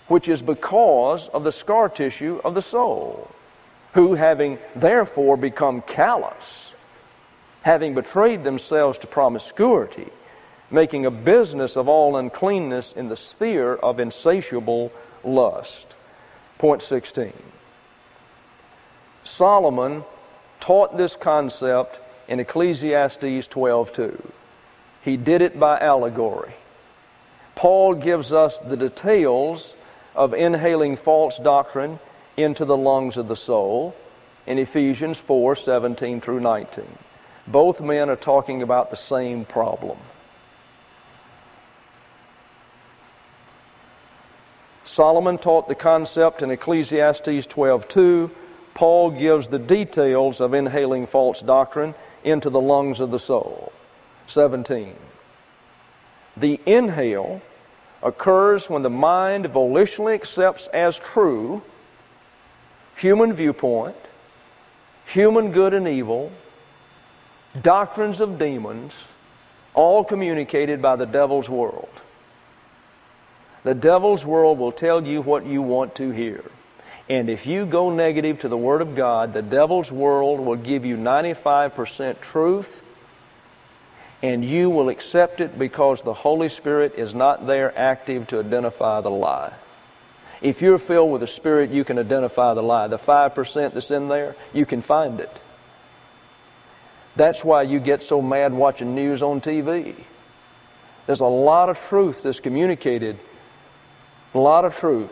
which is because of the scar tissue of the soul, who having therefore become callous, having betrayed themselves to promiscuity, making a business of all uncleanness in the sphere of insatiable lust. Point 16. Solomon taught this concept in Ecclesiastes 12:2. He did it by allegory. Paul gives us the details of inhaling false doctrine into the lungs of the soul in Ephesians 4:17 through 19. Both men are talking about the same problem. Solomon taught the concept in Ecclesiastes 12:2. Paul gives the details of inhaling false doctrine into the lungs of the soul. 17. The inhale occurs when the mind volitionally accepts as true human viewpoint, human good and evil, doctrines of demons, all communicated by the devil's world. The devil's world will tell you what you want to hear. And if you go negative to the Word of God, the devil's world will give you 95% truth, and you will accept it because the Holy Spirit is not there active to identify the lie. If you're filled with the Spirit, you can identify the lie. The 5% that's in there, you can find it. That's why you get so mad watching news on TV. There's a lot of truth that's communicated. A lot of truth.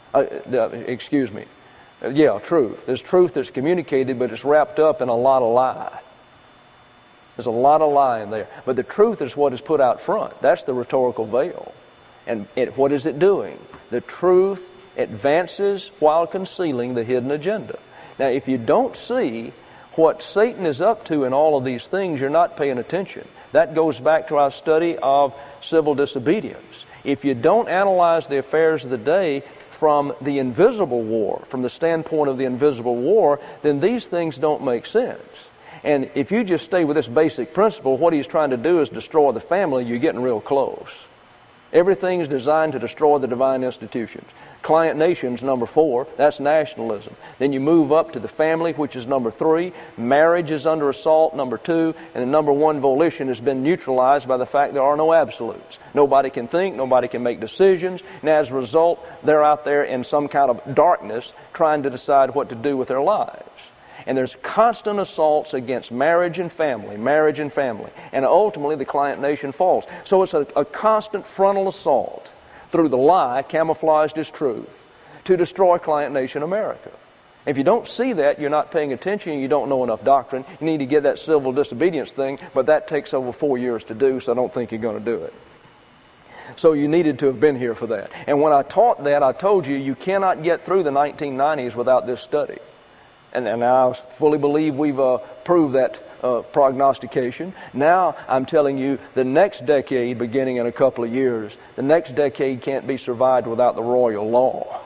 Truth. There's truth that's communicated, but it's wrapped up in a lot of lie. There's a lot of lie in there. But the truth is what is put out front. That's the rhetorical veil. And what is it doing? The truth advances while concealing the hidden agenda. Now, if you don't see what Satan is up to in all of these things, you're not paying attention. That goes back to our study of civil disobedience. If you don't analyze the affairs of the day from the invisible war, from the standpoint of the invisible war, then these things don't make sense. And if you just stay with this basic principle, what he's trying to do is destroy the family, you're getting real close. Everything is designed to destroy the divine institutions. Client nations, number 4, that's nationalism. Then you move up to the family, which is number 3. Marriage is under assault, number 2. And the number 1, volition, has been neutralized by the fact there are no absolutes. Nobody can think, nobody can make decisions, and as a result, they're out there in some kind of darkness trying to decide what to do with their lives. And there's constant assaults against marriage and family, and ultimately the client nation falls. So it's a constant frontal assault through the lie camouflaged as truth to destroy client nation America. If you don't see that, you're not paying attention, you don't know enough doctrine. You need to get that civil disobedience thing, but that takes over 4 years to do, so I don't think you're going to do it. So you needed to have been here for that. And when I taught that, I told you, you cannot get through the 1990s without this study. And I fully believe we've proved that prognostication. Now I'm telling you, the next decade, beginning in a couple of years, the next decade can't be survived without the royal law.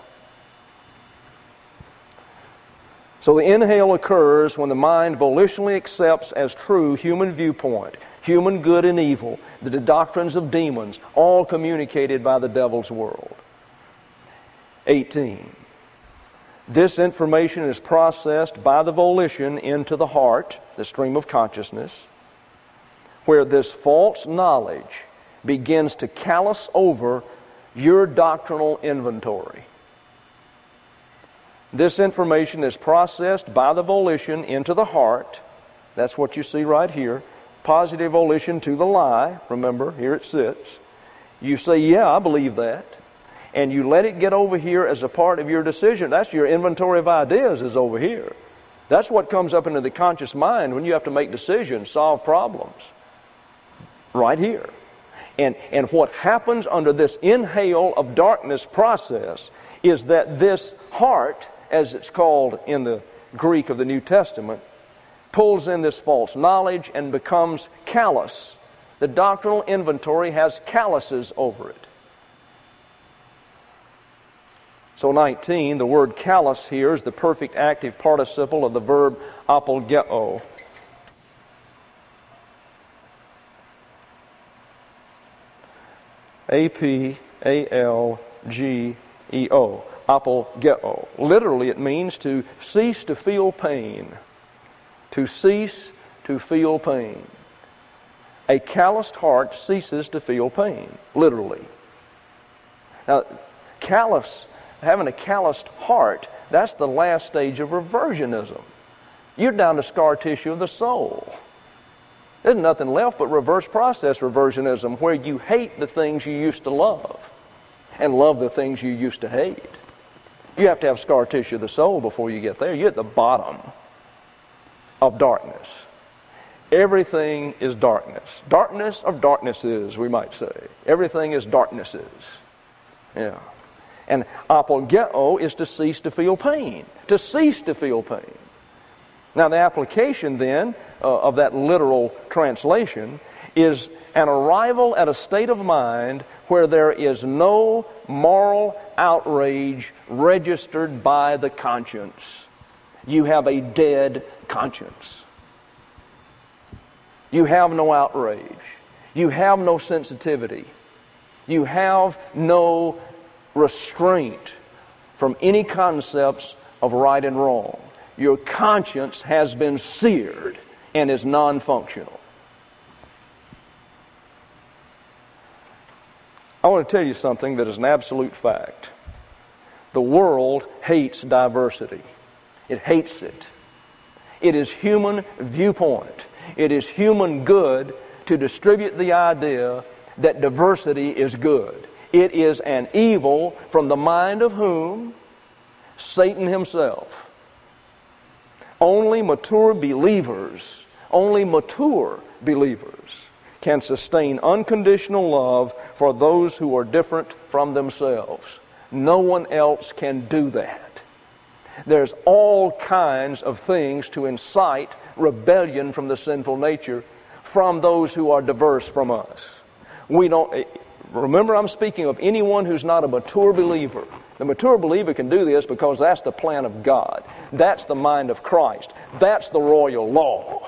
So the inhale occurs when the mind volitionally accepts as true human viewpoint, human good and evil, the doctrines of demons, all communicated by the devil's world. 18. This information is processed by the volition into the heart, the stream of consciousness, where this false knowledge begins to callous over your doctrinal inventory. This information is processed by the volition into the heart. That's what you see right here. Positive volition to the lie. Remember, here it sits. You say, yeah, I believe that. And you let it get over here as a part of your decision. That's your inventory of ideas is over here. That's what comes up into the conscious mind when you have to make decisions, solve problems. Right here. And what happens under this inhale of darkness process is that this heart, as it's called in the Greek of the New Testament, pulls in this false knowledge and becomes callous. The doctrinal inventory has calluses over it. So 19, the word callous here is the perfect active participle of the verb apolgeo. A-P-A-L-G-E-O. E-O, apolgeo. Literally, it means to cease to feel pain. To cease to feel pain. A calloused heart ceases to feel pain, literally. Now, having a calloused heart, that's the last stage of reversionism. You're down to scar tissue of the soul. There's nothing left but reverse process reversionism, where you hate the things you used to love and love the things you used to hate. You have to have scar tissue of the soul before you get there. You're at the bottom of darkness. Everything is darkness. Darkness of darknesses, we might say. Everything is darknesses. Yeah. And apolgeo is to cease to feel pain. To cease to feel pain. Now, the application then of that literal translation is an arrival at a state of mind where there is no moral outrage registered by the conscience. You have a dead conscience. You have no outrage. You have no sensitivity. You have no restraint from any concepts of right and wrong. Your conscience has been seared and is non-functional. I want to tell you something that is an absolute fact. The world hates diversity. It hates it. It is human viewpoint. It is human good to distribute the idea that diversity is good. It is an evil from the mind of whom? Satan himself. Only mature believers can sustain unconditional love for those who are different from themselves. No one else can do that. There's all kinds of things to incite rebellion from the sinful nature from those who are diverse from us. Remember, I'm speaking of anyone who's not a mature believer. The mature believer can do this because that's the plan of God. That's the mind of Christ. That's the royal law.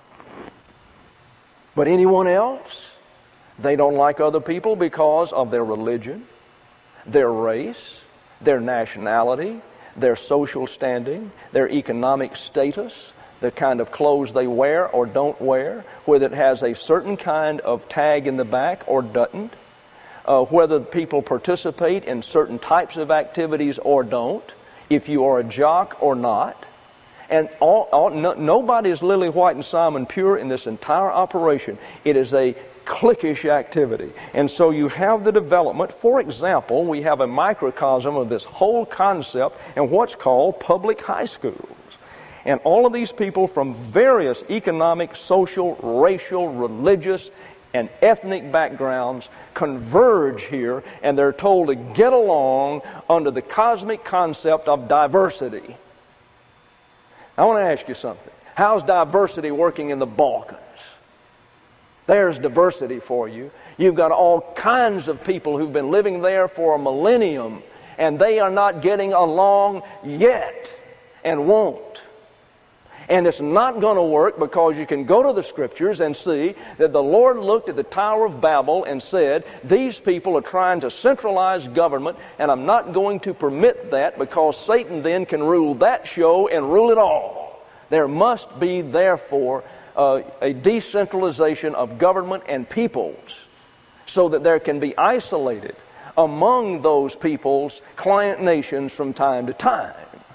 But anyone else, they don't like other people because of their religion, their race, their nationality, their social standing, their economic status, the kind of clothes they wear or don't wear, whether it has a certain kind of tag in the back or doesn't, whether people participate in certain types of activities or don't, if you are a jock or not. And nobody is Lily White and Simon Pure in this entire operation. It is a cliquish activity. And so you have the development. For example, we have a microcosm of this whole concept in what's called public high schools. And all of these people from various economic, social, racial, religious, and ethnic backgrounds converge here, and they're told to get along under the cosmic concept of diversity. I want to ask you something. How's diversity working in the Balkans? There's diversity for you. You've got all kinds of people who've been living there for a millennium, and they are not getting along yet and won't. And it's not going to work because you can go to the Scriptures and see that the Lord looked at the Tower of Babel and said, these people are trying to centralize government, and I'm not going to permit that because Satan then can rule that show and rule it all. There must be, therefore, a decentralization of government and peoples so that there can be isolated among those peoples client nations from time to time.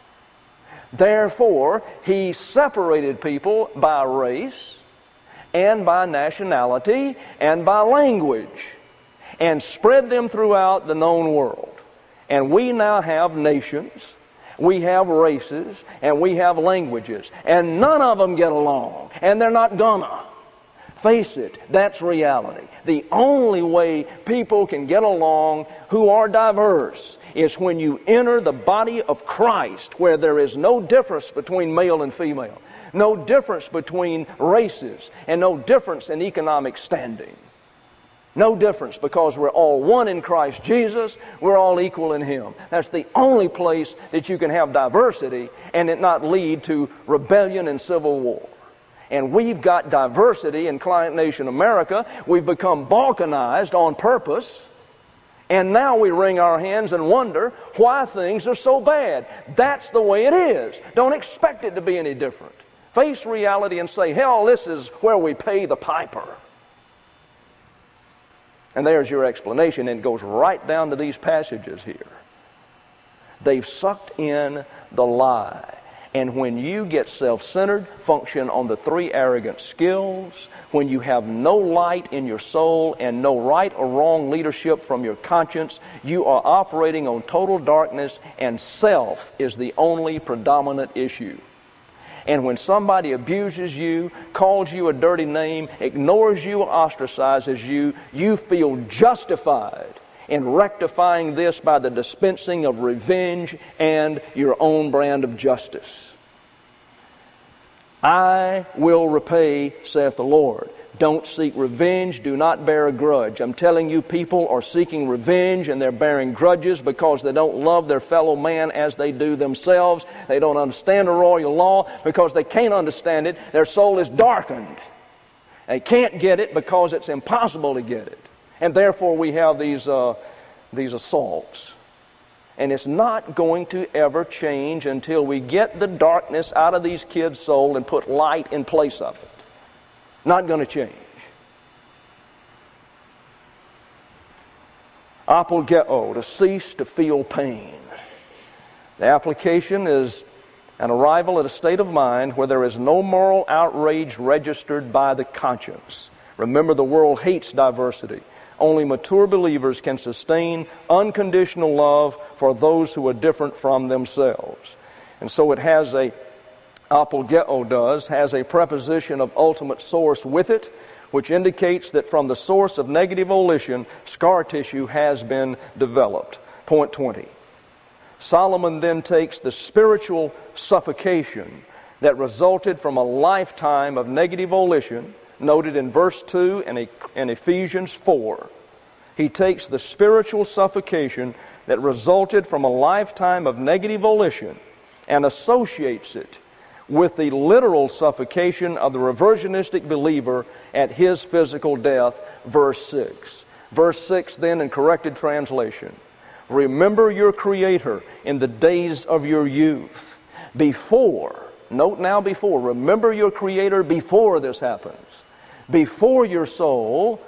Therefore, he separated people by race and by nationality and by language and spread them throughout the known world. And we now have nations, we have races, and we have languages. And none of them get along. And they're not gonna. Face it, that's reality. The only way people can get along who are diverse is when you enter the body of Christ, where there is no difference between male and female, no difference between races, and no difference in economic standing. No difference, because we're all one in Christ Jesus. We're all equal in Him. That's the only place that you can have diversity and it not lead to rebellion and civil war. And we've got diversity in client nation America. We've become balkanized on purpose And now we wring our hands and wonder why things are so bad. That's the way it is. Don't expect it to be any different. Face reality and say, hell, this is where we pay the piper. And there's your explanation, and it goes right down to these passages here. They've sucked in the lie. And when you get self-centered, function on the three arrogant skills, when you have no light in your soul and no right or wrong leadership from your conscience, you are operating on total darkness, and self is the only predominant issue. And when somebody abuses you, calls you a dirty name, ignores you, ostracizes you, you feel justified in rectifying this by the dispensing of revenge and your own brand of justice. I will repay, saith the Lord. Don't seek revenge. Do not bear a grudge. I'm telling you, people are seeking revenge and they're bearing grudges because they don't love their fellow man as they do themselves. They don't understand the royal law because they can't understand it. Their soul is darkened. They can't get it because it's impossible to get it. And therefore we have these assaults. And it's not going to ever change until we get the darkness out of these kids' soul and put light in place of it. Not going to change. Apolgeo, to cease to feel pain. The application is an arrival at a state of mind where there is no moral outrage registered by the conscience. Remember, the world hates diversity. Only mature believers can sustain unconditional love for those who are different from themselves. And so it has apolgeo has a preposition of ultimate source with it, which indicates that from the source of negative volition, scar tissue has been developed. Point 20. Solomon then takes the spiritual suffocation that resulted from a lifetime of negative volition, noted in verse 2 and Ephesians 4. He takes the spiritual suffocation that resulted from a lifetime of negative volition and associates it with the literal suffocation of the reversionistic believer at his physical death, verse 6. Verse 6 then in corrected translation. Remember your Creator in the days of your youth. Before, note now before, remember your Creator before this happens. Before your soul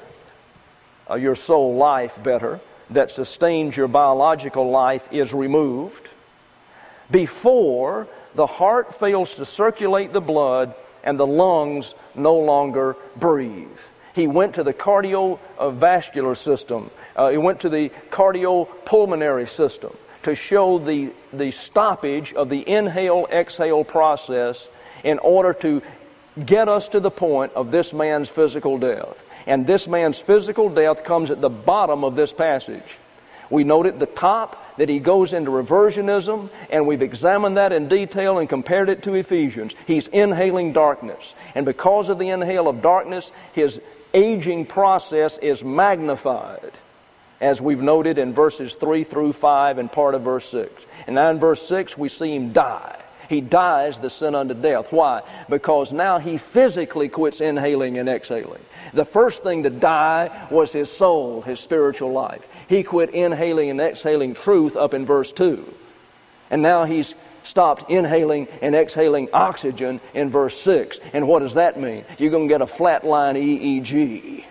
life better, that sustains your biological life is removed. Before the heart fails to circulate the blood and the lungs no longer breathe. He went to the cardiovascular system. He went to the cardiopulmonary system to show the stoppage of the inhale-exhale process in order to get us to the point of this man's physical death. And this man's physical death comes at the bottom of this passage. We note at the top that he goes into reversionism, and we've examined that in detail and compared it to Ephesians. He's inhaling darkness. And because of the inhale of darkness, his aging process is magnified, as we've noted in verses 3 through 5 and part of verse 6. And now in verse 6, we see him die. He dies the sin unto death. Why? Because now he physically quits inhaling and exhaling. The first thing to die was his soul, his spiritual life. He quit inhaling and exhaling truth up in verse 2. And now he's stopped inhaling and exhaling oxygen in verse 6. And what does that mean? You're going to get a flatline EEG.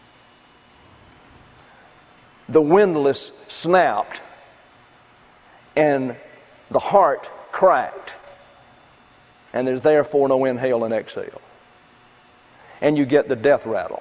The windlass snapped and the heart cracked. And there's therefore no inhale and exhale. And you get the death rattle.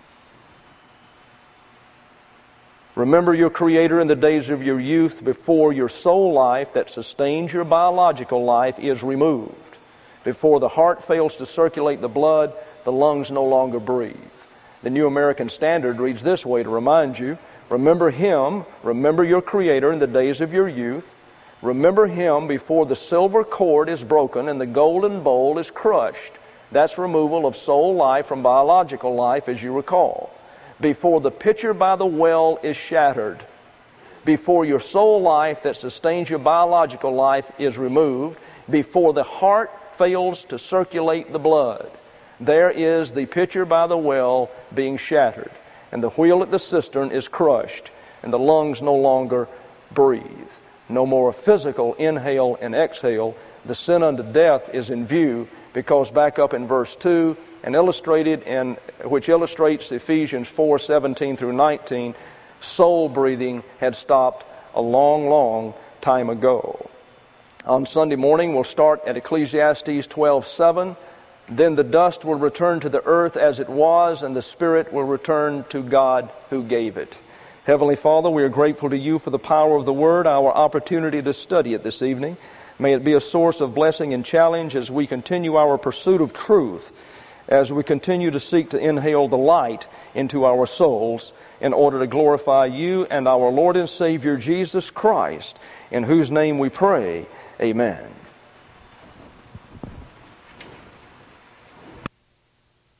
Remember your Creator in the days of your youth before your soul life that sustains your biological life is removed. Before the heart fails to circulate the blood, the lungs no longer breathe. The New American Standard reads this way to remind you, remember Him, remember your Creator in the days of your youth. Remember Him before the silver cord is broken and the golden bowl is crushed. That's removal of soul life from biological life, as you recall. Before the pitcher by the well is shattered. Before your soul life that sustains your biological life is removed. Before the heart fails to circulate the blood. There is the pitcher by the well being shattered. And the wheel at the cistern is crushed. and the lungs no longer breathe. No more physical inhale and exhale. The sin unto death is in view, because back up in verse 2, and which illustrates Ephesians 4:17 through 19, soul breathing had stopped a long, long time ago. On Sunday morning, we'll start at Ecclesiastes 12:7. Then the dust will return to the earth as it was, and the spirit will return to God who gave it. Heavenly Father, we are grateful to you for the power of the Word, our opportunity to study it this evening. May it be a source of blessing and challenge as we continue our pursuit of truth, as we continue to seek to inhale the light into our souls in order to glorify you and our Lord and Savior Jesus Christ, in whose name we pray. Amen.